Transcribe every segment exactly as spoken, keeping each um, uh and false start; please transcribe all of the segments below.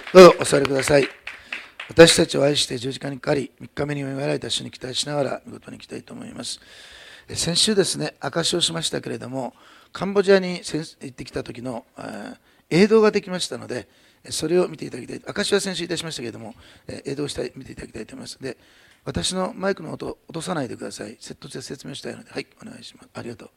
どうぞお座りください。私たちを愛して十字架にかかり、みっかめによみがえられた主に期待しながら見事に行きたいと思います。先週ですね、証しをしましたけれども、カンボジアに行ってきた時の映像ができましたので、それを見ていただきたい。証しは先週いたしましたけれども、映像をしたい見ていただきたいと思います。で、私のマイクの音を落とさないでください。セットで説明したいので、はい、お願いします。ありがとう。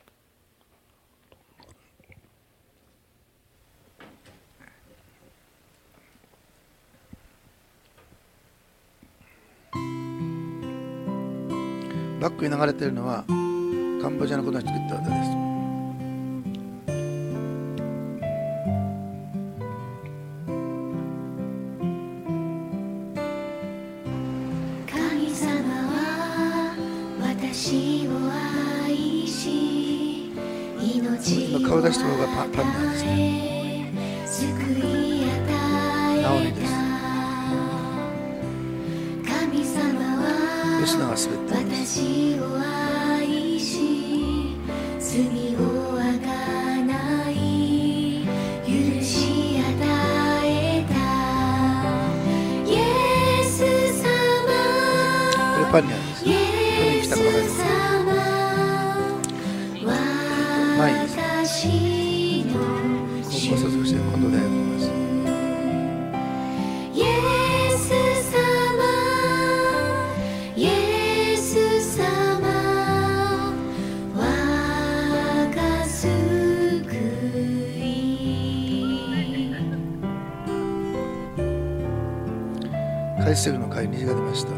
バックに流れているのはカンボジアのことに作った歌です。 神様は私を愛し、命を与え、救い与えた。神様は私を愛し、罪をあがない許し与えた。イエス様、 これパンにあるんです。 イエス様、私の主。 高校卒業して今度大学にいます。 イエス様、イエス様、我が救い。 開始の会に虹が出ました。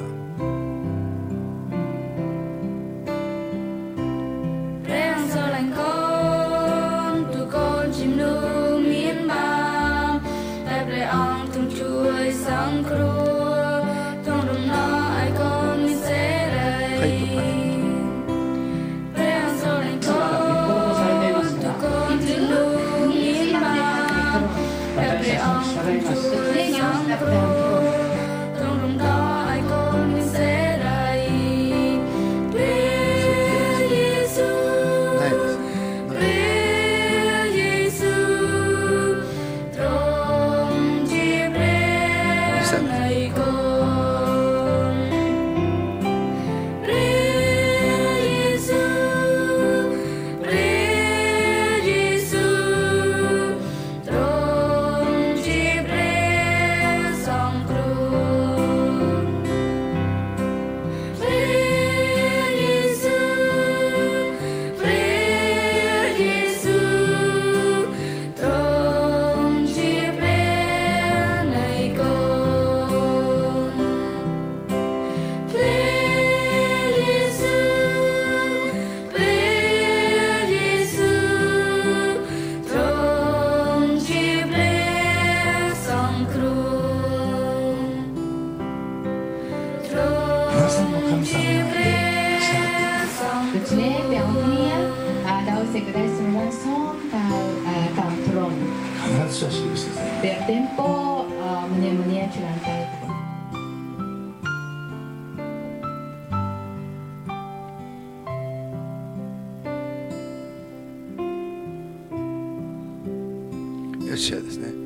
ヨシアですね。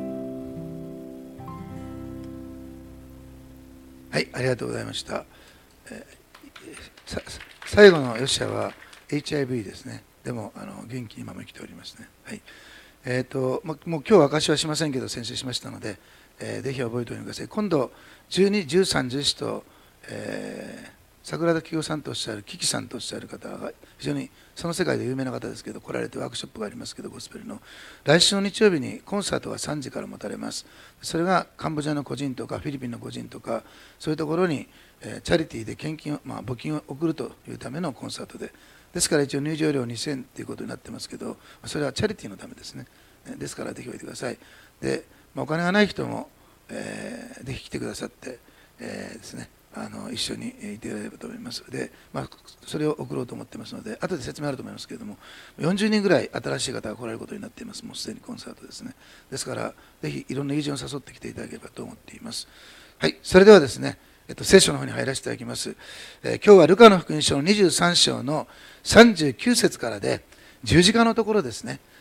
はい、ありがとうございました。えー、さ最後のヨシアは エイチアイブイ ですね。でもあの元気に今も生きておりますね。はい。えっ、ー、ともう今日は証しはしませんけど先週しましたので、えー、ぜひ覚えておいてください。今度じゅうに、じゅうさん、じゅうよんと、えー桜田清夫さんとおっしゃる、キキさんとおっしゃる方が非常にその世界で有名な方ですけど来られてワークショップがありますけど、ゴスペルの来週の日曜日にコンサートがさんじから持たれます。それがカンボジアの個人とかフィリピンの個人とかそういうところに、えー、チャリティーで献金を、まあ、募金を送るというためのコンサートで、ですから一応入場料にせんということになってますけど、それはチャリティーのためですね。ですからぜひおいてください。で、まあ、お金がない人も、えー、ぜひ来てくださって、えー、ですねあの一緒にいていただければと思います。で、まあ、それを送ろうと思ってますので、後で説明あると思いますけれども、よんじゅうにんぐらい新しい方が来られることになっています。もうすでにコンサートですね。ですから、ぜひいろんな友人を誘ってきていただければと思っています。はい、それではですね、えっと、聖書の方に入らせていただきます。えー、今日はルカの福音書のにじゅうさん章のさんじゅうきゅう節からで、十字架のところですね。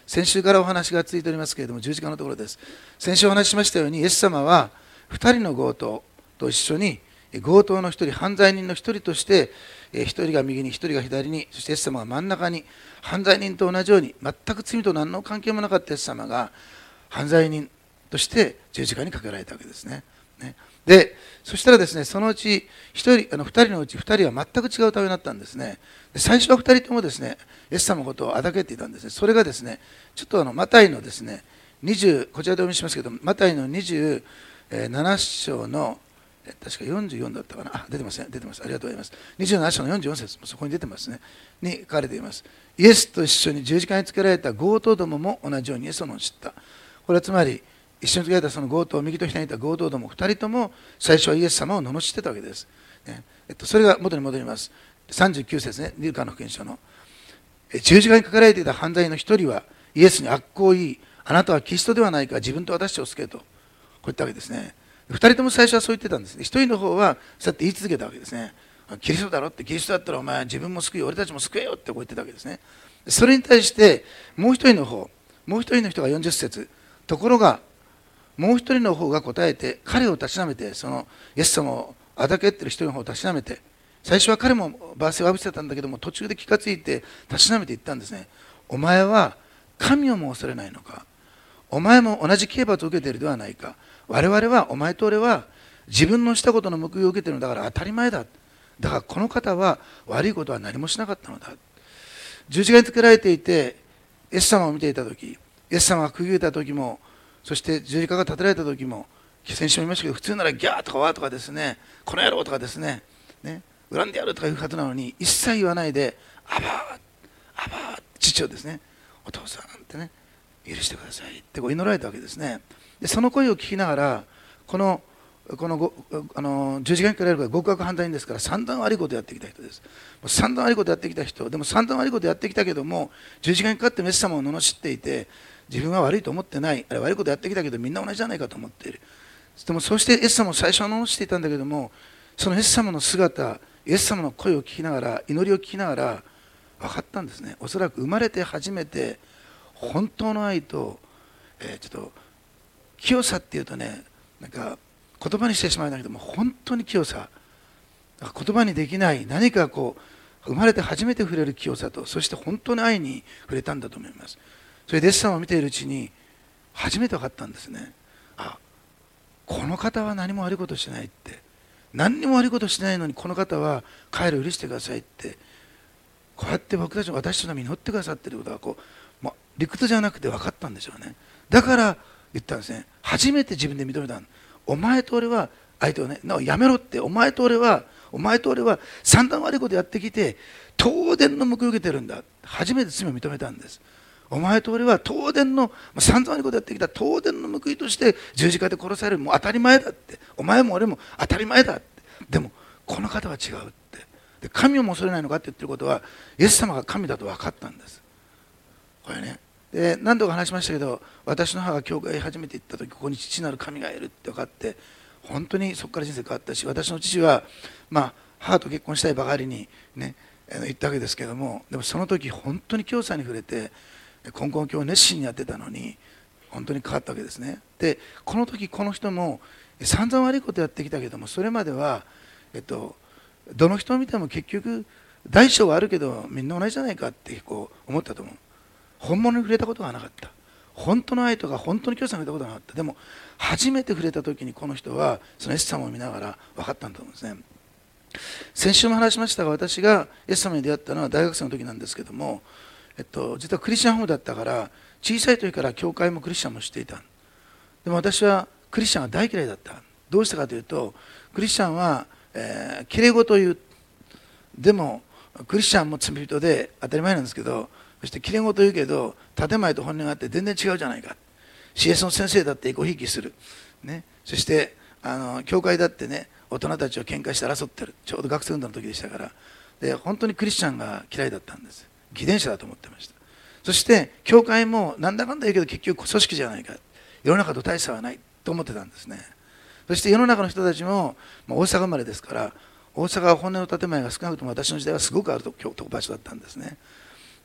先週からお話が続いておりますけれども、十字架のところです。先週お話ししましたように、イエス様はふたりの強盗と一緒に、強盗の一人、犯罪人の一人として、一人が右に、一人が左に、そしてイエス様が真ん中に、犯罪人と同じように、全く罪と何の関係もなかったイエス様が、犯罪人として十字架にかけられたわけですね。ねで、そしたらですね、そのうち一人、あのふたりのうちふたりは全く違う対応になったんですね。で最初はふたりともですね、イエス様のことをあだけていたんですね。それがですね、ちょっとあのマタイのですね、にじゅう、こちらでお見せしますけど、マタイのにじゅうなな章の、確かよんじゅうよんだったかな、あ、出てますね、出てます、ありがとうございます。にじゅうなな章のよんじゅうよん節、そこに出てますね、に書かれています。イエスと一緒に十字架につけられた強盗どもも同じようにイエスを知った。これはつまり、一緒につけられたその強盗、右と左にいた強盗どもふたりとも最初はイエス様を罵ってたわけです。ねえっと、それが元に戻ります。さんじゅうきゅう節ね、ルカの福音書の。十字架にかけられていた犯罪人の一人はイエスに悪行を言い、あなたはキリストではないか、自分と私を救えと、こう言ったわけですね。ふたりとも最初はそう言ってたんです。一人の方はそうやって言い続けたわけですね。キリストだろって、キリストだったらお前自分も救い、俺たちも救えよってこう言ってたわけですね。それに対してもう一人の方、もう一人の人がよんじゅう節、ところがもう一人の方が答えて彼をたしなめて、そのイエス様をあだけってる一人の方をたしなめて、最初は彼も罵声を浴びせてたんだけども、途中で気がついてたしなめていったんですね。お前は神をも恐れないのか、お前も同じ刑罰を受けているではないか、我々は、お前と俺は自分のしたことの報いを受けているのだから当たり前だ、だからこの方は悪いことは何もしなかったのだ。十字架につけられていてイエス様を見ていた時、イエス様が釘を打った時も、そして十字架が立てられた時も、先週も言いましたけど、普通ならギャーとかワーとかですね、この野郎とかですね、ね恨んでやるとかいうはずなのに、一切言わないで、アバー、アバー、父をですね、お父さんってね、許してくださいってこう祈られたわけですね。でその声を聞きながら、このこのごあの十字架にかけられるから極悪犯罪人ですから、散々悪いことをやってきた人です。散々悪いことをやってきた人でも、散々悪いことをやってきたけども、十字架にかかってイエス様を罵っていて、自分は悪いと思ってない、あれ悪いことやってきたけどみんな同じじゃないかと思っている。でもそうしてイエス様を最初は罵していたんだけども、そのイエス様の姿、イエス様の声を聞きながら、祈りを聞きながら分かったんですね。おそらく生まれて初めて本当の愛と、えー、ちょっと清さっていうとね、なんか言葉にしてしまうんだけども、本当に清さ、言葉にできない何かこう生まれて初めて触れる清さと、そして本当に愛に触れたんだと思います。それでイエス様を見ているうちに初めて分かったんですね。あ、この方は何も悪いことしないって、何にも悪いことしないのにこの方は帰る許してくださいって、こうやって僕たち私のために祈ってくださっていることがこう、まあ、理屈じゃなくて分かったんでしょうね。だから言ったんですね。初めて自分で認めたん。お前と俺は、相手をね、やめろって、お前と俺はお前と俺は散々悪いことやってきて東電の報いを受けてるんだ。初めて罪を認めたんです。お前と俺は東電の散々悪いことやってきた東電の報いとして十字架で殺される、もう当たり前だって、お前も俺も当たり前だって。でもこの方は違うって。で神をも恐れないのかって言ってることは、イエス様が神だと分かったんです。これね、で何度か話しましたけど、私の母が教会へ初めて行った時、ここに父なる神がいるって分かって、本当にそこから人生変わったし、私の父は、まあ、母と結婚したいばかりに、ね、言ったわけですけども、でもその時本当に教さに触れて、根本教を熱心にやってたのに本当に変わったわけですね。でこの時この人も散々悪いことやってきたけども、それまでは、えっと、どの人を見ても結局大小はあるけどみんな同じじゃないかってこう思ったと思う。本物に触れたことがなかった。本当の愛とか本当に教さに触れたことがなかった。でも初めて触れた時にこの人はそのイエス様を見ながら分かったんだと思うんですね。先週も話しましたが、私がイエス様に出会ったのは大学生の時なんですけども、えっと、実はクリスチャンホームだったから、小さい時から教会もクリスチャンもしていた。でも私はクリスチャンが大嫌いだった。どうしたかというと、クリスチャンは、えー、きれい事を言う。でもクリスチャンも罪人で当たり前なんですけど、そしてきれい事を言うけど建前と本音があって全然違うじゃないか。シーエス の先生だってエコひいきする、ね、そしてあの教会だってね、大人たちを喧嘩して争ってる。ちょうど学生運動の時でしたから。で本当にクリスチャンが嫌いだったんです。偽善者だと思ってました。そして教会もなんだかんだ言うけど結局組織じゃないか、世の中と大差はないと思ってたんですね。そして世の中の人たちも、まあ、大阪生まれですから、大阪は本音の建前が少なくとも私の時代はすごくあると場所だったんですね。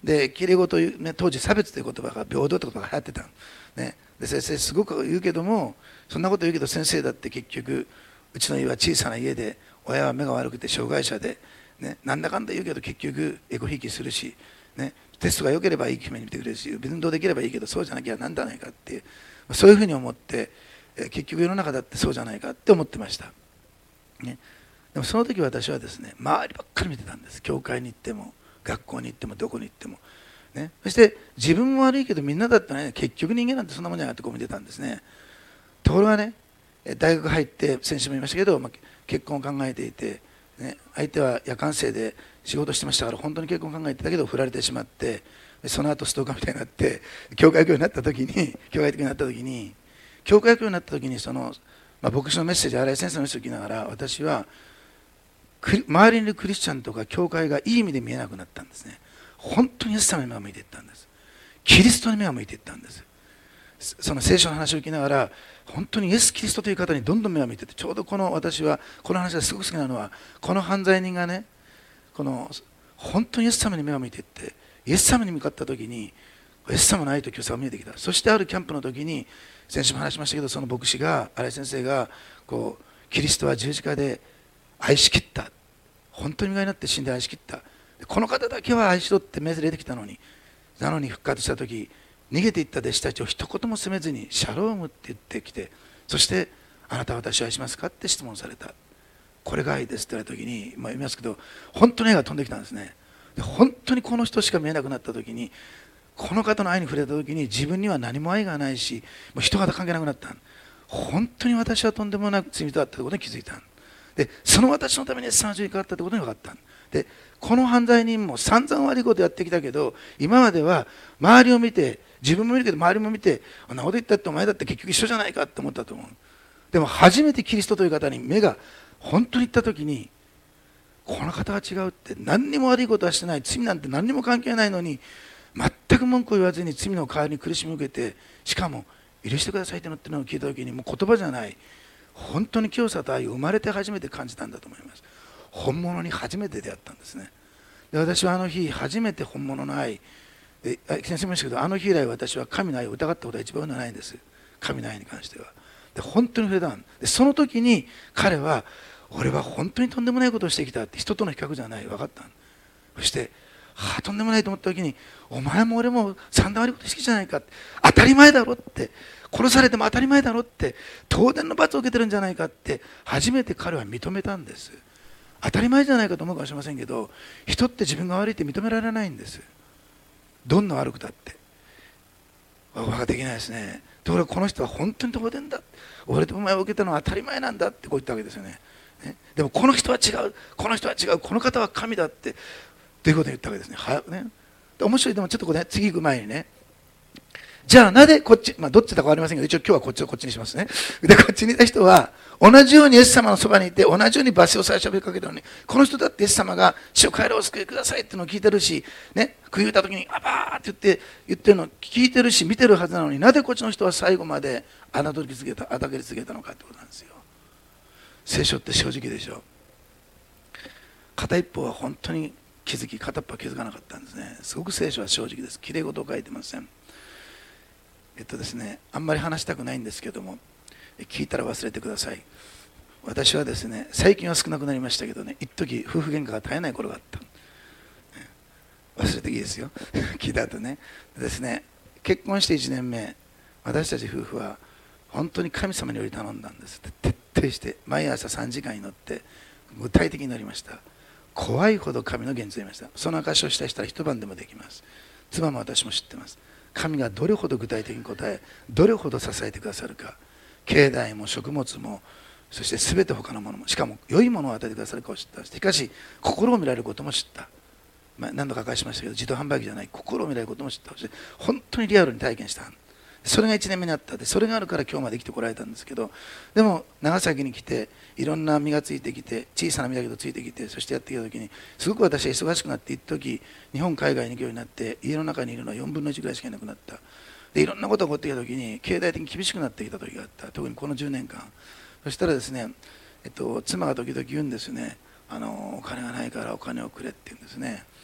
できれいごと、ね、当時差別という言葉が平等という言葉が流行ってたの、ね、で先生すごく言うけども、そんなこと言うけど先生だって結局うちの家は小さな家で、親は目が悪くて障害者で、ね、なんだかんだ言うけど結局エコひいきするし、ね、テストが良ければいい夢に見てくれるし、運動できればいいけどそうじゃなきゃなんだないかっていう、そういうふうに思って、結局世の中だってそうじゃないかって思ってました、ね、でもその時私はですね、周りばっかり見てたんです。教会に行っても学校に行ってもどこに行っても、ね、そして自分も悪いけどみんなだってね、結局人間なんてそんなもんじゃないってこう見てたんですね。ところがね、大学入って先週も言いましたけど、まあ、結婚を考えていて、ね、相手は夜間生で仕事してましたから本当に結婚を考えてたけど振られてしまって、その後ストーカーみたいになって教会教員になった時に教会的になった時に教会教員になった時にその、まあ、牧師のメッセージ、新井先生のメッセージを聞きながら、私は周りにいるクリスチャンとか教会がいい意味で見えなくなったんですね。本当にイエス様に目が向いていったんです。キリストに目が向いていったんです。その聖書の話を聞きながら、本当にイエス・キリストという方にどんどん目が向いていって、ちょうどこの私はこの話がすごく好きなのは、この犯罪人がね、この本当にイエス様に目が向いていって、イエス様に向かった時にイエス様の愛と清さが見えてきた。そしてあるキャンプの時に、先週も話しましたけど、その牧師が、新井先生がこうキリストは十字架で愛しきった、本当に身がになって死んで愛しきった、この方だけは愛しろって命令出てきたのに、なのに復活した時、逃げていった弟子たちを一言も責めずにシャロームって言ってきて、そしてあなたは私を愛しますかって質問された。これが愛ですって言われた時に、まあ、言いますけど、本当に愛が飛んできたんですね。で本当にこの人しか見えなくなった時に、この方の愛に触れた時に、自分には何も愛がないし、もう人肌関係なくなった。本当に私はとんでもなく罪人だったことに気づいた。でその私のためにイエス様の十字架があったってことに分かった。でこの犯罪人も散々悪いことやってきたけど、今までは周りを見て、自分も見るけど周りも見て、あんなこと言ったってお前だって結局一緒じゃないかって思ったと思う。でも初めてキリストという方に目が本当に行った時に、この方は違うって、何にも悪いことはしてない、罪なんて何にも関係ないのに、全く文句を言わずに罪の代わりに苦しみを受けて、しかも許してくださいってのってのを聞いた時に、もう言葉じゃない、本当に清さと愛を生まれて初めて感じたんだと思います。本物に初めて出会ったんですね。で私はあの日初めて本物の愛で、先生も言いましたけど、あの日以来私は神の愛を疑ったことは一番ないんです。神の愛に関しては。で本当に触れたんで、その時に彼は、俺は本当にとんでもないことをしてきたって、人との比較じゃない、分かったん。そして、はあ、とんでもないと思った時に、お前も俺も三段悪いこと好きじゃないかって、当たり前だろって、殺されても当たり前だろって、当然の罰を受けてるんじゃないかって、初めて彼は認めたんです。当たり前じゃないかと思うかもしれませんけど、人って自分が悪いって認められないんです。どんな悪くたって。我ができないですね。ところがこの人は本当に当然だ。俺とお前を受けたのは当たり前なんだってこう言ったわけですよね。ね、でもこの人は違う、この人は違う、この方は神だってということを言ったわけですね。はね、で面白い。でもちょっとこれ、ね、次行く前にね、じゃあなぜこっち、まあどっちだか分かりませんけど、一応今日はこっちをこっちにしますね。でこっちにいた人は同じようにイエス様のそばにいて、同じように罰を最初にかけたのに、この人だってイエス様が死を帰れお救いくださいってのを聞いてるし、ね、食い打った時にあばーって言って言ってるのを聞いてるし見てるはずなのに、なぜこっちの人は最後まで侮り続けた、あたけり続けたのかってことなんですよ。聖書って正直でしょ。片一方は本当に気づき、片っぽは気づかなかったんですね。すごく聖書は正直です。きれい事を書いてません。えっとですね、あんまり話したくないんですけども、聞いたら忘れてください。私はですね、最近は少なくなりましたけどね、一時夫婦喧嘩が絶えない頃があった。忘れていいですよ。聞いた後ね。ですね、結婚していちねんめ、私たち夫婦は本当に神様により頼んだんです。徹底して毎朝さんじかん祈って具体的に祈りました。怖いほど神の現実を言いました。その証しをした人は一晩でもできます。妻も私も知ってます。神がどれほど具体的に答え、どれほど支えてくださるか、境内も食物も、そして全て他のものも、しかも良いものを与えてくださるかを知った。しかし心を見られることも知った。まあ、何度か返しましたけど、自動販売機じゃない、心を見られることも知った。そして本当にリアルに体験した。それがいちねんめにあった。でそれがあるから今日まで生きてこられたんですけど、でも長崎に来ていろんな実がついてきて、小さな実だけどついてきて、そしてやってきた時にすごく私は忙しくなって一時日本海外に行くようになって、家の中にいるのはよんぶんのいちぐらいしかいなくなった。でいろんなことが起こってきた時に経済的に厳しくなってきた時があった。特にこのじゅうねんかん。そしたらですね、えっと、妻が時々言うんですね。あのお金がないからお金をくれって言うんですね。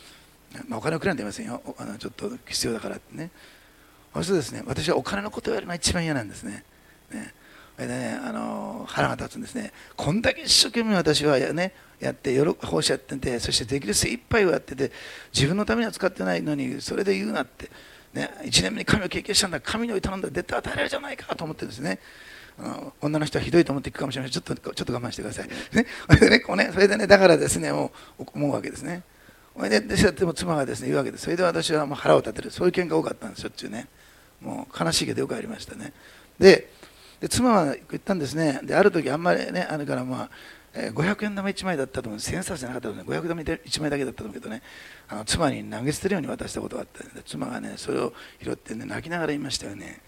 まあ、お金をくれなんて言いませんよ、あのちょっと必要だからってね。そうするとですね、私はお金のことをやるのが一番嫌なんですね。ねそれでね、あの腹が立つんですね。こんだけ一生懸命私はや,、ね、やって奉仕やってて、そしてできる精一杯をやってて、自分のためには使ってないのにそれで言うなって、ね、いちねんめに神を経験したんだ、神に頼んだら絶対与えられるじゃないかと思ってるんですね。あの女の人はひどいと思っていくかもしれない。ちょっとちょっと我慢してください。ね、それでね、こうねそれでねだからですね、もう思うわけですね。それででも妻がですね言うわけです。それで私はもう腹を立てる、そういう喧嘩が多かったんです、しょっちゅうね。もう悲しいけどよくありましたね。でで妻は言ったんですね。である時あんまりねあるから、まあえー、ごひゃくえん玉いちまいだったと思う、千円札じゃなかったと思う、ごひゃくえん玉いちまいだけだったと思うけどね、あの妻に投げ捨てるように渡したことがあったので、妻がねそれを拾ってね泣きながら言いましたよね。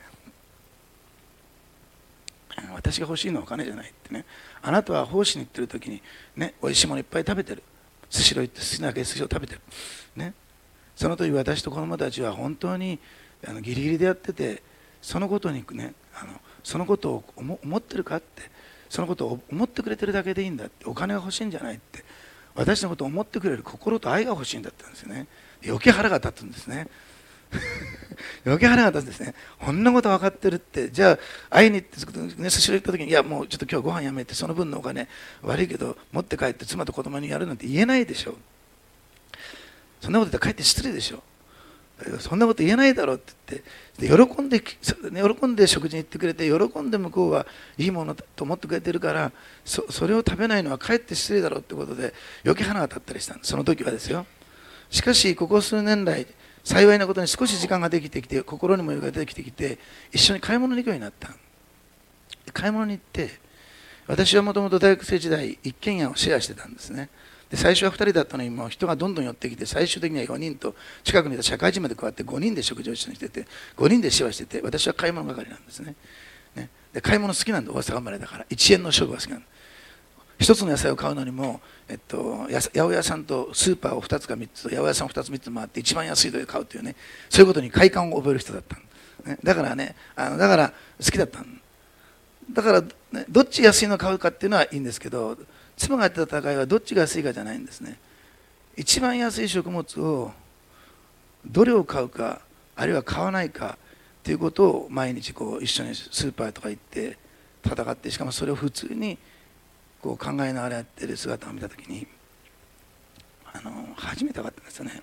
私が欲しいのはお金じゃないってね。あなたは奉仕に行ってる時にね、おいしいものいっぱい食べてる、スシロー行って好きなだけ寿司を食べてるね。その時私と子供たちは本当にあのギリギリでやってて、そのことにねあのそのことを思思ってるかって、そのことを思ってくれてるだけでいいんだって、お金が欲しいんじゃないって、私のことを思ってくれる心と愛が欲しいんだって言うんですよね。余計腹が立つんですね。余計腹が立つんですね。こんなこと分かってるって、じゃあ会いに行って、ね、スシロー行った時に、いやもうちょっと今日ご飯やめて、その分のお金悪いけど持って帰って妻と子供にやるなんて言えないでしょ。そんなこと言ったら帰って失礼でしょ。そんなこと言えないだろうって言って、喜んで喜んで食事に行ってくれて、喜んで向こうはいいものと思ってくれてるから、 そ, それを食べないのはかえって失礼だろうってことで余計腹が立ったりしたんです、その時はですよ。しかしここ数年来幸いなことに少し時間ができてきて、心にも余裕が出てきてきて、一緒に買い物に行くようになった。買い物に行って、私はもともと大学生時代一軒家をシェアしてたんですね。で最初はふたりだったのに、もう人がどんどん寄ってきて、最終的にはよにんと近くにいた社会人まで加わってごにんで食事を一緒にしてて、ごにんでシェアしてて、私は買い物係なんですね。ねで買い物好きなんで、大阪生まれだからいちえんの勝負が好きなんで、一つの野菜を買うのにも、えっと、八百屋さんとスーパーをふたつかみっつと八百屋さんをふたつみっつ回って一番安いので買うというね、そういうことに快感を覚える人だったの、ね、だからねあのだから好きだったのだから、ね、どっち安いのを買うかっていうのはいいんですけど、妻がやってた戦いはどっちが安いかじゃないんですね。一番安い食物をどれを買うか、あるいは買わないかということを毎日こう一緒にスーパーとか行って戦って、しかもそれを普通にこう考えながらやってる姿を見たときに、あの初めて分かったんですよね。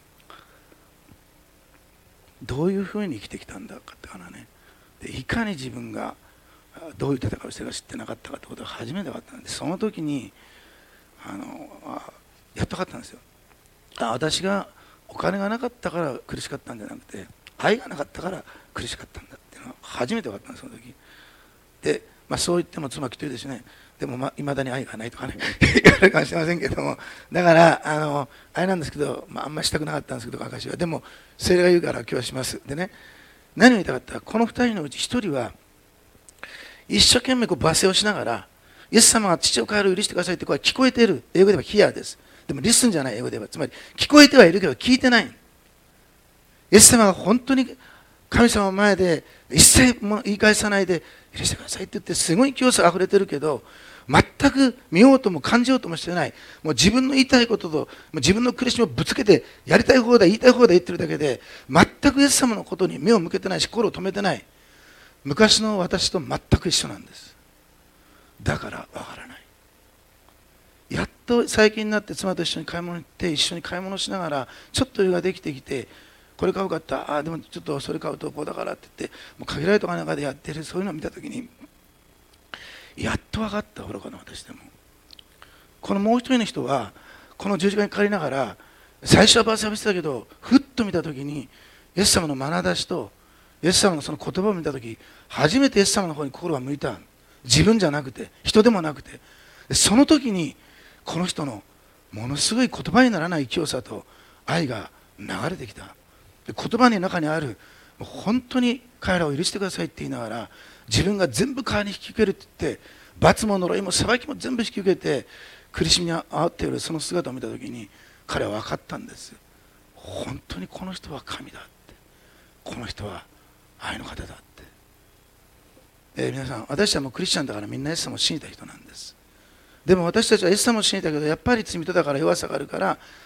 どういうふうに生きてきたんだかってからね、でいかに自分がどういう戦いをしてるか知ってなかったかってことが初めて分かったんで、その時にあのあやっと分かったんですよ。あ私がお金がなかったから苦しかったんじゃなくて、愛がなかったから苦しかったんだっていうのは初めて分かったんです、その時で。まあ、そう言っても妻きっと言うですね、でもいまだに愛がないとかね言われるかもしれませんけども、だからあのあれなんですけど、まあ、あんまりしたくなかったんですけど、証はでも聖霊が言うから今日はします。でね、何を言いたかったら、このふたりのうちひとりは一生懸命こう罵声をしながら、イエス様が父を変える許してくださいって声は聞こえている。英語ではヒアです。でもリスンじゃない、英語では。つまり聞こえてはいるけど聞いてない。イエス様が本当に神様の前で一切も言い返さないで許してくださいって言って、すごい清さがあふれてるけど、全く見ようとも感じようともしてない。もう自分の言いたいことと、もう自分の苦しみをぶつけて、やりたい放題言いたい放題言ってるだけで、全くイエス様のことに目を向けてないし、心を止めてない。昔の私と全く一緒なんです。だからわからない。やっと最近になって妻と一緒に買い物に行って、一緒に買い物しながらちょっと余裕ができてきて、これ買うかった、ああでもちょっとそれ買うとこうだからって言って、もう限られたお金の中でやってる、そういうのを見たときにやっと分かった。愚かな私でも。このもう一人の人はこの十字架にかかりながら、最初はバーサーしてたけど、ふっと見たときにイエス様の眼差しとイエス様のその言葉を見たとき、初めてイエス様の方に心が向いた。自分じゃなくて、人でもなくて、その時にこの人のものすごい言葉にならない清さと愛が流れてきた。で言葉の中にある、本当に彼らを許してくださいって言いながら、自分が全部代わりに引き受けるって言って、罰も呪いも裁きも全部引き受けて苦しみに遭っているその姿を見た時に、彼は分かったんです。本当にこの人は神だって、この人は愛の方だって。えー、皆さん、私たちはもうクリスチャンだからみんなイエス様を信じた人なんです。でも私たちはイエス様を信じたけど、やっぱり罪人だから弱さがあるから、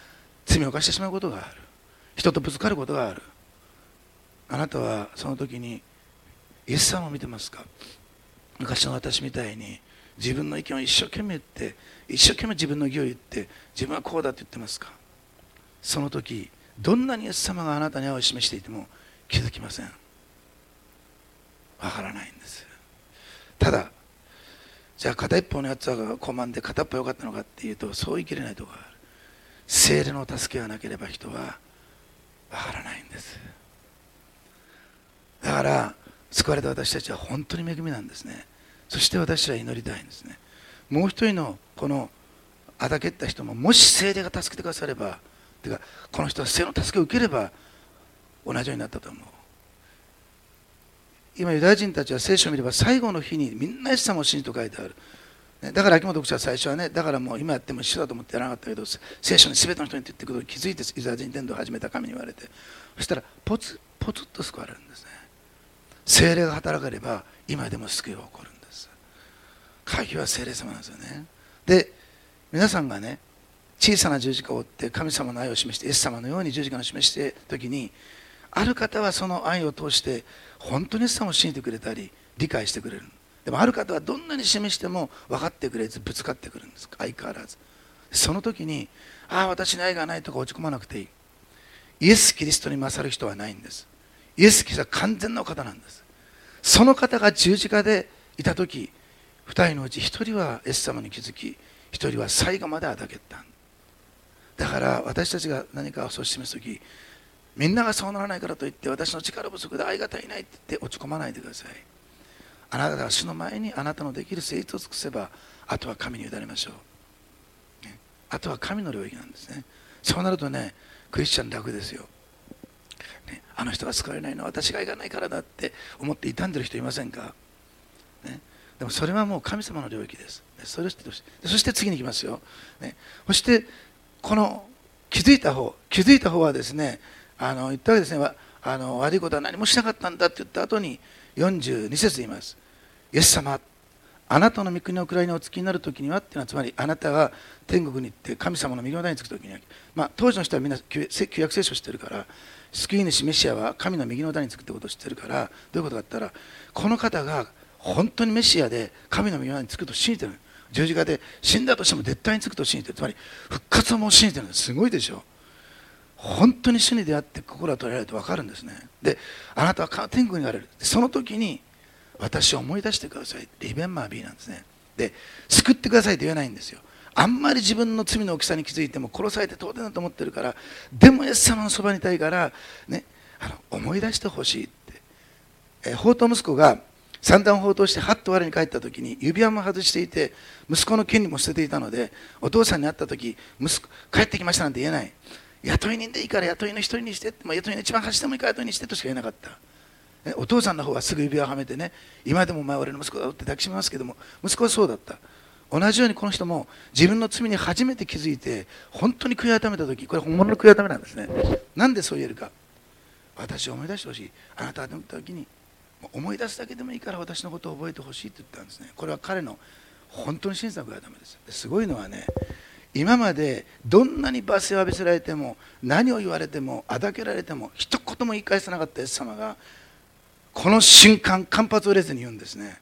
罪を犯してしまうことがある。人とぶつかることがある。あなたはその時にイエス様を見てますか？昔の私みたいに自分の意見を一生懸命言って、一生懸命自分の義を言って、自分はこうだと言ってますか？その時どんなにイエス様があなたに愛を示していても気づきません。わからないんです。ただじゃあ片一方のやつは傲慢で片っぽ良かったのかっていうと、そう言い切れないところがある。聖霊の助けがなければ人はわからないんです。だから救われた私たちは本当に恵みなんですね。そして私は祈りたいんですね。もう一人のこのあだけった人も、もし聖霊が助けてくだされば、てかこの人は聖霊の助けを受ければ同じようになったと思う。今ユダヤ人たちは聖書を見れば最後の日にみんなイエス様を信じと書いてある。だから秋元牧師は最初はね、だからもう今やっても一緒だと思ってやらなかったけど、聖書に全ての人に言っていくことに気づいてユダヤ人伝道を始めた神に言われて、そしたらポツポツッと救われるんですね。聖霊が働かれば今でも救いが起こるんです。鍵は聖霊様なんですよね。で、皆さんがね、小さな十字架を追って神様の愛を示して、イエス様のように十字架を示している時に、ある方はその愛を通して本当にイエス様を信じてくれたり理解してくれる。でもある方はどんなに示しても分かってくれずぶつかってくるんです。相変わらず。その時に、ああ私に愛がないとか落ち込まなくていい。イエス・キリストに勝る人はないんです。イエス・キリストは完全なお方なんです。その方が十字架でいた時、二人のうち一人はイエス様に気づき、一人は最後まであだけった。だから私たちが何かをそう示す時、みんながそうならないからといって私の力不足で愛が足りないって言って落ち込まないでください。あなたが主の前にあなたのできる誠実を尽くせば、あとは神に委ねましょう、ね、あとは神の領域なんですね。そうなるとね、クリスチャン楽ですよ、ね、あの人が救われないのは私がいかないからだって思って傷んでる人いませんか、ね、でもそれはもう神様の領域です。それを知ってほしい。そして次に行きますよ、ね、そしてこの気づいた方気づいた方はですね、あの言ったわけですね。あの悪いことは何もしなかったんだって言った後によんじゅうに節言います。イエス様、あなたの御国の位にお付きになる時にはっていうのは、つまりあなたが天国に行って神様の御業につく時には、まあ、当時の人はみんな旧約聖書を知ってるから、救い主メシアは神の右の座につくってことを知ってるから、どういうことかって言ったら、この方が本当にメシアで神の右の座につくと信じてる。十字架で死んだとしても絶対につくと信じてる。つまり復活をもう信じてるんです。すごいでしょ。本当に主に出会って心が取られると分かるんですね。で、あなたは天国に行かれる。その時に私を思い出してください。リベンマービーなんですね。で、救ってくださいと言えないんですよ。あんまり自分の罪の大きさに気づいても殺されて当然だと思ってるから、でもイエス様のそばにいたいから、ね、あの思い出してほしいって。え放蕩息子が三段放蕩してはっと我に帰った時に指輪も外していて、息子の権利も捨てていたので、お父さんに会った時、息子帰ってきましたなんて言えない。雇い人でいいから雇いの一人にしてって、まあ、雇いの一番走ってもいいから雇いにしてとしか言えなかった。お父さんの方はすぐ指輪をはめてね、今でもお前俺の息子だって抱きしめますけども、息子はそうだった。同じようにこの人も自分の罪に初めて気づいて本当に悔い改めた時、これ本物の悔い改めなんですね。なんでそう言えるか。私を思い出してほしい。あなたが思った時に思い出すだけでもいいから私のことを覚えてほしいって言ったんですね。これは彼の本当に真実な悔い改めです。すごいのはね、今までどんなに罵声を浴びせられても、何を言われても、あだけられても一言も言い返さなかったイエス様が、この瞬間間髪を入れずに言うんですね。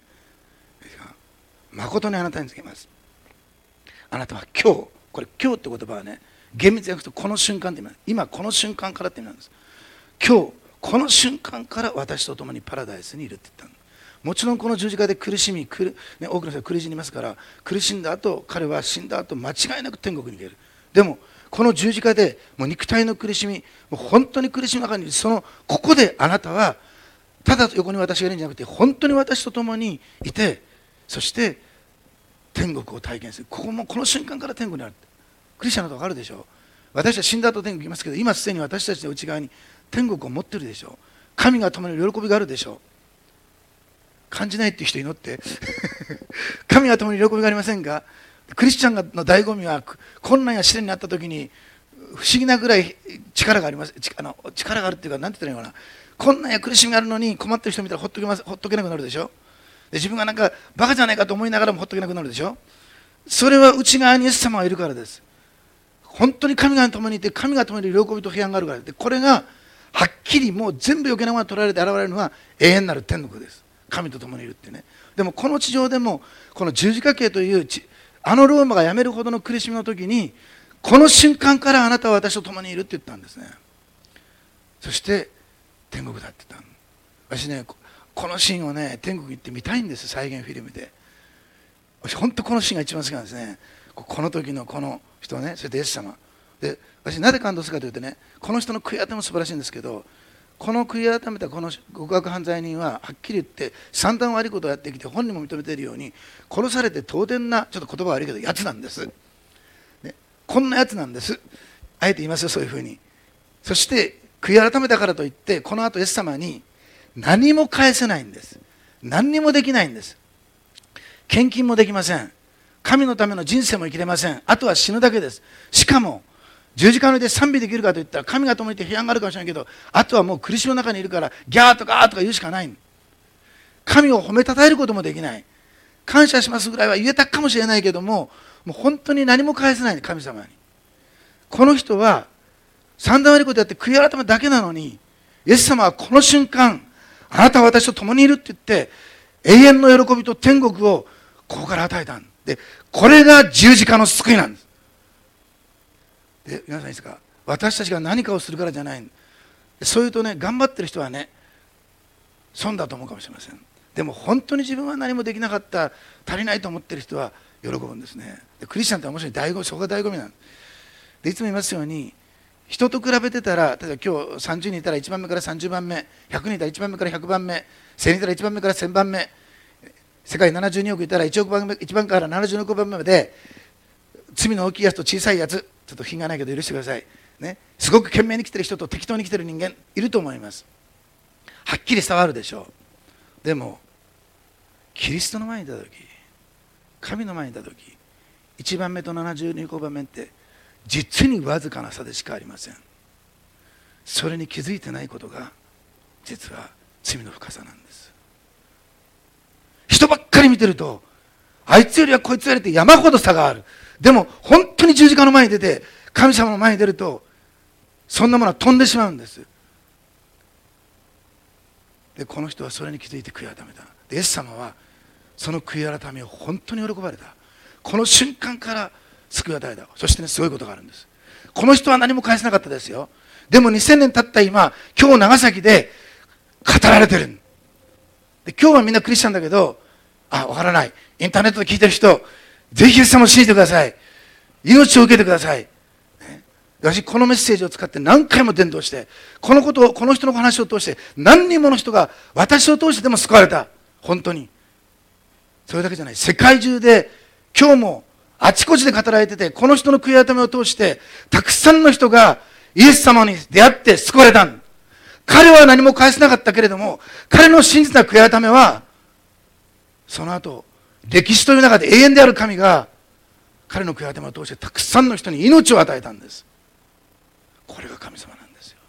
誠にあなたにつけます。あなたは今日、これ今日って言葉はね、厳密に訳すとこの瞬間って意味なんです。今この瞬間からって意味なんです。今日この瞬間から私と共にパラダイスにいるって言ったの。もちろんこの十字架で苦しみ、苦、ね、多くの人が苦しんでいますから、苦しんだ後、彼は死んだ後間違いなく天国に行ける。でもこの十字架でもう肉体の苦しみ、もう本当に苦しみの中に、そのここであなたはただ横に私がいるんじゃなくて、本当に私と共にいて、そして天国を体験する。ここもこの瞬間から天国にある。クリスチャンのこと分かるでしょ。私は死んだ後天国行きますけど、今すでに私たちの内側に天国を持ってるでしょ。神が共にいる喜びがあるでしょ。感じないっていう人祈って神が共に喜びがありませんか。クリスチャンの醍醐味は困難や試練にあった時に不思議なぐらい力があります。あの力があるっていうか、何て言ったらいいのかな。困難や苦しみがあるのに困ってる人見たらほっとけます、ほっとけなくなるでしょ。で自分がなんかバカじゃないかと思いながらもほっとけなくなるでしょ。それは内側にイエス様がいるからです。 本当に神が共にいて、神が共にいる喜びと平安があるからで、これがはっきりもう全部余計なものが取られて現れるのは永遠なる天国です。神と共にいるってね。でもこの地上でもこの十字架刑というあのローマがやめるほどの苦しみの時に、この瞬間からあなたは私と共にいるって言ったんですね。そして天国だって言ったの。私ね、このシーンをね、天国行って見たいんです、再現フィルムで。私本当このシーンが一番好きなんですね。この時のこの人ね、それでイエス様で、私なぜ感動するかというとね、この人の悔い改めも素晴らしいんですけど、この悔い改めたこの極悪犯罪人ははっきり言って散々悪いことをやってきて、本人も認めているように殺されて当然な、ちょっと言葉悪いけどやつなんです、ね、こんなやつなんです。あえて言いますよ、そういうふうに。そして悔い改めたからといってこの後イエス様に何も返せないんです。何にもできないんです。献金もできません。神のための人生も生きれません。あとは死ぬだけです。しかも十字架の上で賛美できるかといったら、神が共にいて平安があるかもしれないけど、あとはもう苦しみの中にいるからギャーとかーとか言うしかない。神を褒めたたえることもできない。感謝しますぐらいは言えたかもしれないけども、もう本当に何も返せない、神様に。この人は散々悪いことやって悔い改めだけなのに、イエス様はこの瞬間、あなたは私と共にいるって言って永遠の喜びと天国をここから与えたんで、これが十字架の救いなんです。で、皆さんいいですか、私たちが何かをするからじゃない。そういうとね、頑張ってる人はね、損だと思うかもしれません。でも本当に自分は何もできなかった、足りないと思ってる人は喜ぶんですね。でクリスチャンって面白い、醍醐味、そこが醍醐味なんです。でいつも言いますように、人と比べてたら、例えば今日さんじゅうにんいたらいちばんめからさんじゅうばんめ、ひゃくにんいたらいちばんめからひゃくばんめ、せんにんいたらいちばんめからせんばんめ、世界ななじゅうにおくいたらいちおくばんめ、いちばんからななじゅうにおくばんめまで、罪の大きいやつと小さいやつ、ちょっと品がないけど許してください、ね、すごく懸命に生きてる人と適当に生きてる人間いると思います。はっきり伝わるでしょう。でもキリストの前にいた時、神の前にいた時、いちばんめとななじゅうにおくばんめって実にわずかな差でしかありません。それに気づいてないことが実は罪の深さなんです。人ばっかり見てると、あいつよりはこいつよりって山ほど差がある。でも本当に十字架の前に出て神様の前に出ると、そんなものは飛んでしまうんです。でこの人はそれに気づいて悔い改めた。でイエス様はその悔い改めを本当に喜ばれた。この瞬間から救いを与えた。そしてね、すごいことがあるんです。この人は何も返せなかったですよ。でもにせんねん経った今、今日長崎で語られてる。で今日はみんなクリスチャンだけど、あ、わからない、インターネットで聞いてる人、ぜひイエス様を信じてください。命を受けてください、ね、私このメッセージを使って何回も伝道して、このことを、この人の話を通して何人もの人が私を通してでも救われた。本当にそれだけじゃない、世界中で今日もあちこちで語られてて、この人の悔い改めを通してたくさんの人がイエス様に出会って救われた。彼は何も返せなかったけれども、彼の真実な悔い改めはその後、歴史という中で永遠である神が彼の悔い改めを通してたくさんの人に命を与えたんです。これが神様なんですよ。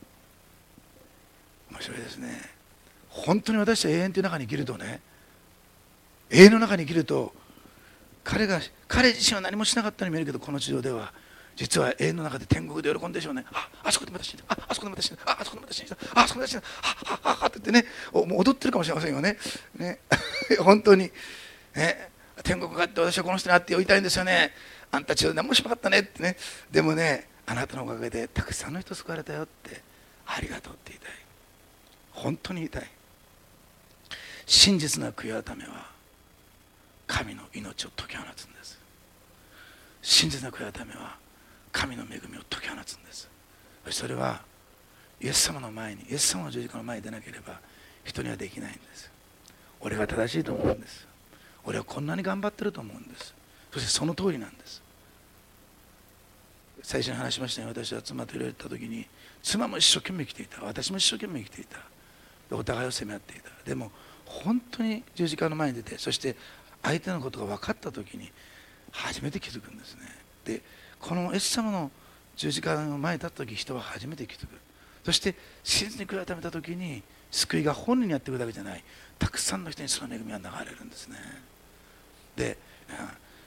面白いですね。本当に私は永遠という中に生きるとね、永遠の中に生きると、彼が彼自身は何もしなかったように見えるけど、この地上では実は永遠の中で天国で喜んでしょうね。あ、あそこでまた死んだ、あ、あそこでまた死んだ、あ、あそこでまた死んだ、あ、あそこでまた死んだ、あ、あ、あ、あって言ってね、もう踊ってるかもしれませんよね。ね本当に、ね、天国があって私はこの人に会って呼びたいんですよね。あんたちは何もしなかったねってね。でもね、あなたのおかげでたくさんの人救われたよって、ありがとうって言いたい。本当に言いたい。真実な悔い改めは神の命を解き放つんです。真実な悔い改めは神の恵みを解き放つんです。それはイエス様の前に、イエス様の十字架の前に出なければ人にはできないんです。俺が正しいと思うんです。俺はこんなに頑張ってると思うんです。そしてその通りなんです。最初に話しましたように、私は妻といろいろ言った時に、妻も一生懸命生きていた、私も一生懸命生きていた、お互いを責め合っていた。でも本当に十字架の前に出て、そして相手のことが分かった時に初めて気づくんですね。でこのイエス様の十字架の前に立った時、人は初めて気づく。そして真実に悔い改めた時に救いが本人にやってくるだけじゃない、たくさんの人にその恵みが流れるんですね。で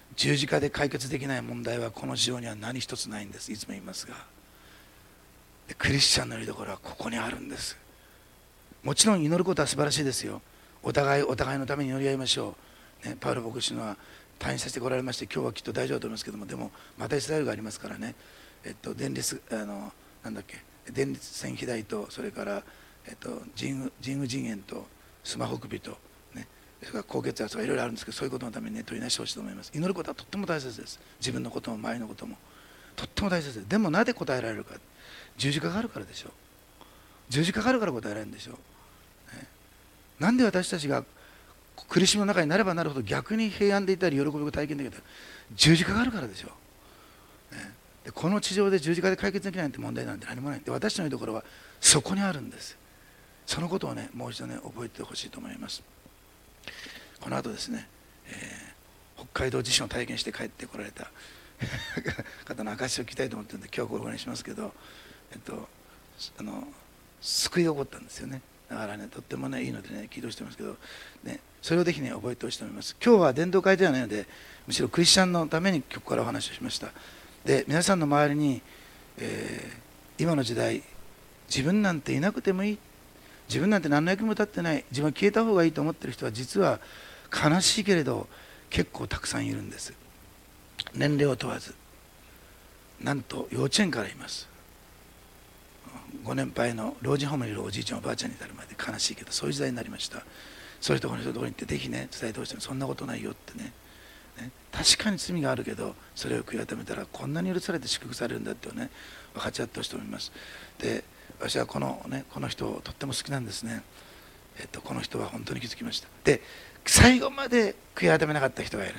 十字架で解決できない問題はこの地上には何一つないんです。いつも言いますが、クリスチャンのよりどころはここにあるんです。もちろん祈ることは素晴らしいですよ。お互いお互いのために祈り合いましょう、ね、パウロ牧師のは退院させてこられまして、今日はきっと大丈夫だと思いますけども、でもまたイスラエルがありますからね、えっと、電立あのなんだっけ電立線肥大と、それから、えっと、腎盂腎盂腎炎とスマホ首と、ね、それから高血圧とかいろいろあるんですけど、そういうことのためにね取りなしてほしいと思います。祈ることはとっても大切です。自分のことも周りのこともとっても大切です。でもなぜ答えられるか、十字架があるからでしょう。十字架があるから答えられるんでしょう、ね、なんで私たちが苦しみの中になればなるほど逆に平安でいたり喜びを体験できる、十字架があるからでしょう、ね、でこの地上で十字架で解決できないなんて問題なんて何もない。で私のいいところはそこにあるんです。そのことをねもう一度ね覚えてほしいと思います。この後ですね、えー、北海道地震を体験して帰ってこられた方の証しを聞きたいと思ってるんで今日はこれお願いしますけど、えっとあの救いが起こったんですよね。だからねとってもねいいのでね聞いてほしいと思いますけど、ね、それをぜひね覚えてほしいと思います。今日は伝道会ではないので、むしろクリスチャンのためにここからお話をしました。で皆さんの周りに、えー、今の時代自分なんていなくてもいい、自分なんて何の役にも立ってない、自分は消えた方がいいと思ってる人は実は悲しいけれど結構たくさんいるんです。年齢を問わず、なんと幼稚園からいます。ご年配の老人ホームにいるおじいちゃんおばあちゃんに至るまで悲しいけどそういう時代になりました。そういうところの人のところに行ってぜひね伝えてほしい。そんなことないよってね、ね確かに罪があるけどそれを悔い改めたらこんなに許されて祝福されるんだってね分かち合ってほしいと思います。で私はこのねこの人をとっても好きなんですね。えっとこの人は本当に気づきました。で最後まで悔い改めなかった人がいる。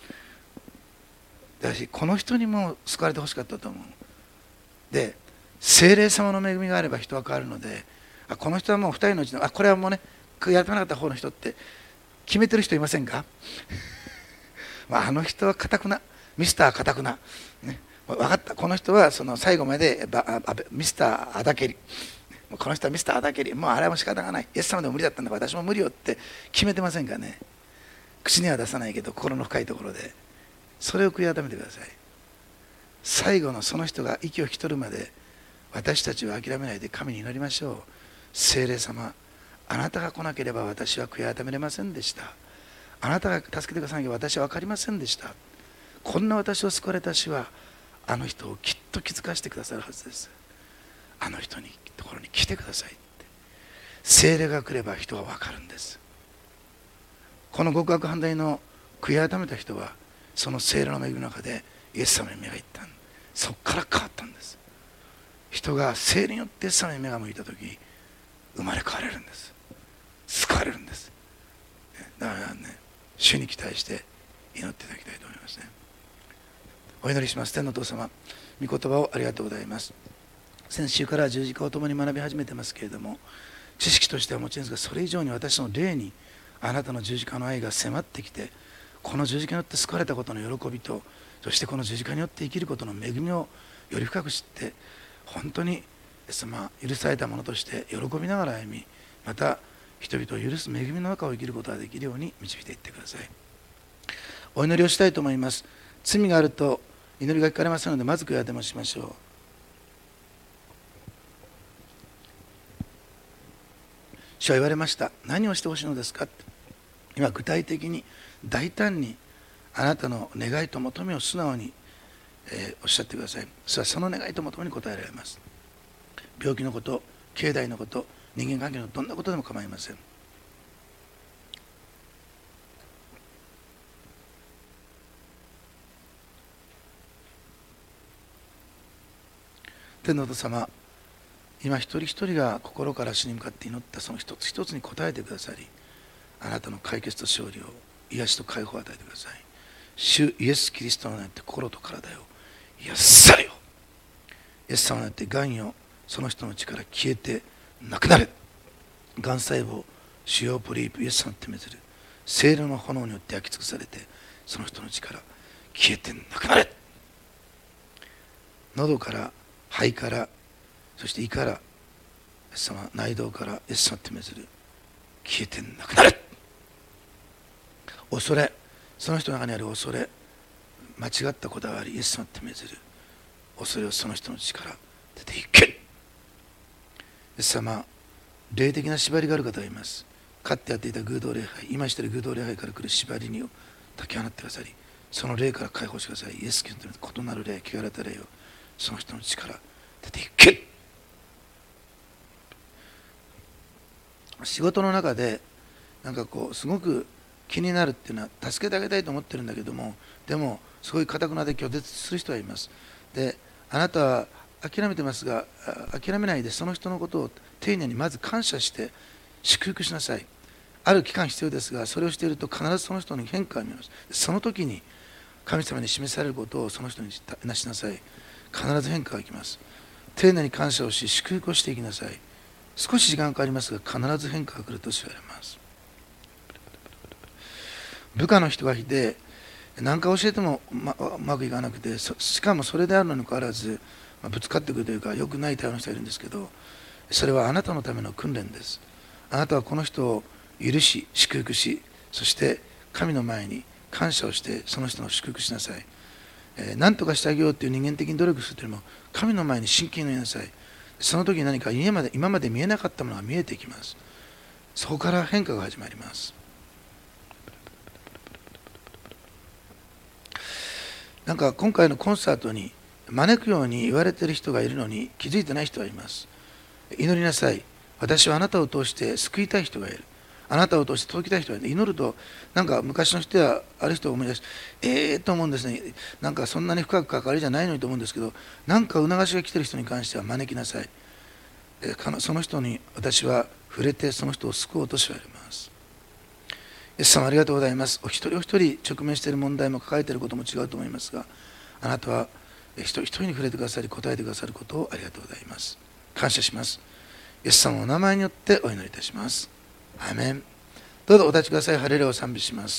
私この人にも救われてほしかったと思う。で聖霊様の恵みがあれば人は変わるので、あこの人はもうふたりのうちのあこれはもうね悔い改めなかった方の人って決めてる人いませんかまあ、あの人はかたくな、ミスターかたくな、ね、分かった、この人はその最後までばあミスターあだけり、この人はミスターあだけり、もうあれはもう仕方がない、イエス様でも無理だったんだから私も無理よって決めてませんかね。口には出さないけど心の深いところでそれを悔い改めてください。最後のその人が息を引き取るまで私たちは諦めないで神に祈りましょう。聖霊様、あなたが来なければ私は悔い改めれませんでした。あなたが助けてくださなければ私は分かりませんでした。こんな私を救われた主はあの人をきっと気づかせてくださるはずです。あの人にところに来てくださいって。聖霊が来れば人は分かるんです。この極悪反対の悔い改めた人はその聖霊の恵みの中でイエス様に目がいった。そこから変わったんです。人が聖霊によってイエス様に目が向いたとき生まれ変われるんです。救われるんです。だからね、主に期待して祈っていただきたいと思いますね。お祈りします。天のお父様、御言葉をありがとうございます。先週から十字架を共に学び始めてますけれども、知識としてはもちろんですが、それ以上に私の霊にあなたの十字架の愛が迫ってきて、この十字架によって救われたことの喜びと、そしてこの十字架によって生きることの恵みをより深く知って、本当にイエス様許されたものとして喜びながら歩み、また人々を許す恵みの中を生きることができるように導いていってください。お祈りをしたいと思います。罪があると祈りが聞かれませんので、まず悔い改めをしましょう。主は言われました。何をしてほしいのですかって。今具体的に大胆にあなたの願いと求めを素直に、えー、おっしゃってください。それはその願いと求めに応えられます。病気のこと、境内のこと、人間関係のどんなことでも構いません。天のお父様、今一人一人が心から主に向かって祈ったその一つ一つに応えてくださり、あなたの解決と勝利を、癒しと解放を与えてください。主イエス・キリストの名によって心と体を癒されよ。イエス様によって癌よ、その人の力消えてなくなれ。がん細胞、腫瘍、ポリープ、イエス様によって滅ずる。聖霊の炎によって焼き尽くされて、その人の力消えてなくなれ。喉から肺から、そして胃から、イエス様、内臓から、イエス様によって滅ずる。消えてなくなれ。恐れ、その人の中にある恐れ、 間違ったこだわり、イエス様って命ずる恐れをその人の力出ていけ。イエス様、霊的な縛りがある方がいます。かつてやっていた偶像礼拝、今している偶像礼拝から来る縛りにを解き放ってくださり、その霊から解放してください。イエス・キリストの異なる霊、汚れた霊をその人の力出ていけ。仕事の中でなんかこうすごく気になるっていうのは助けてあげたいと思ってるんだけども、でもすごい堅くなで拒絶する人がいます。で、あなたは諦めてますが、諦めないでその人のことを丁寧にまず感謝して祝福しなさい。ある期間必要ですが、それをしていると必ずその人に変化が見えます。その時に神様に示されることをその人になしなさい。必ず変化がきます。丁寧に感謝をし祝福をしていきなさい。少し時間がかかりますが必ず変化が来ると言われます。部下の人がいて何か教えても う, まうまくいかなくて、しかもそれであるのにかかわらず、まあ、ぶつかってくるというか良くない対応の人がいるんですけど、それはあなたのための訓練です。あなたはこの人を許し祝福し、そして神の前に感謝をしてその人の祝福しなさい。えー、何とかしてあげようという人間的に努力するというよりも神の前に真剣に言いなさい。その時に何か今まで今まで見えなかったものが見えてきます。そこから変化が始まります。なんか今回のコンサートに招くように言われている人がいるのに気づいてない人がいます。祈りなさい。私はあなたを通して救いたい人がいる。あなたを通して届きたい人がいる。祈るとなんか昔の人やある人を思い出してええー、と思うんですね。なんかそんなに深く関わりじゃないのにと思うんですけど、なんか促しが来ている人に関しては招きなさい。その人に私は触れてその人を救おうとしわれます。イエス様ありがとうございます。お一人お一人直面している問題も抱えていることも違うと思いますが、あなたは一人一人に触れてくださり答えてくださることをありがとうございます。感謝します。イエス様のお名前によってお祈りいたします。アーメン。どうぞお立ちください。ハレルヤを賛美します。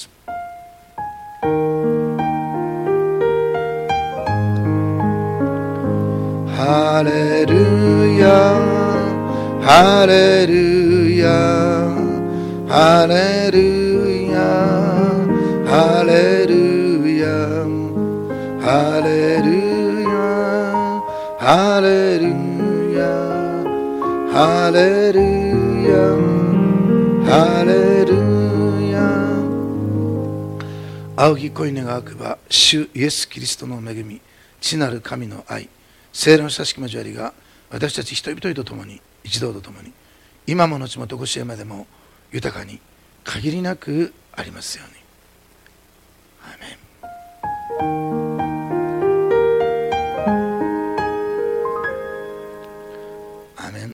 ハレルヤハレルヤハレルヤハレルヤハレルヤハレルヤハレルヤハレルヤ。青き恋願わくば主イエス・キリストの恵み、父なる神の愛、聖霊の親しき交わりが私たち一人一人と共に、一同と共に、今も後も常しえまでも豊かに限りなくありますように。アーメン。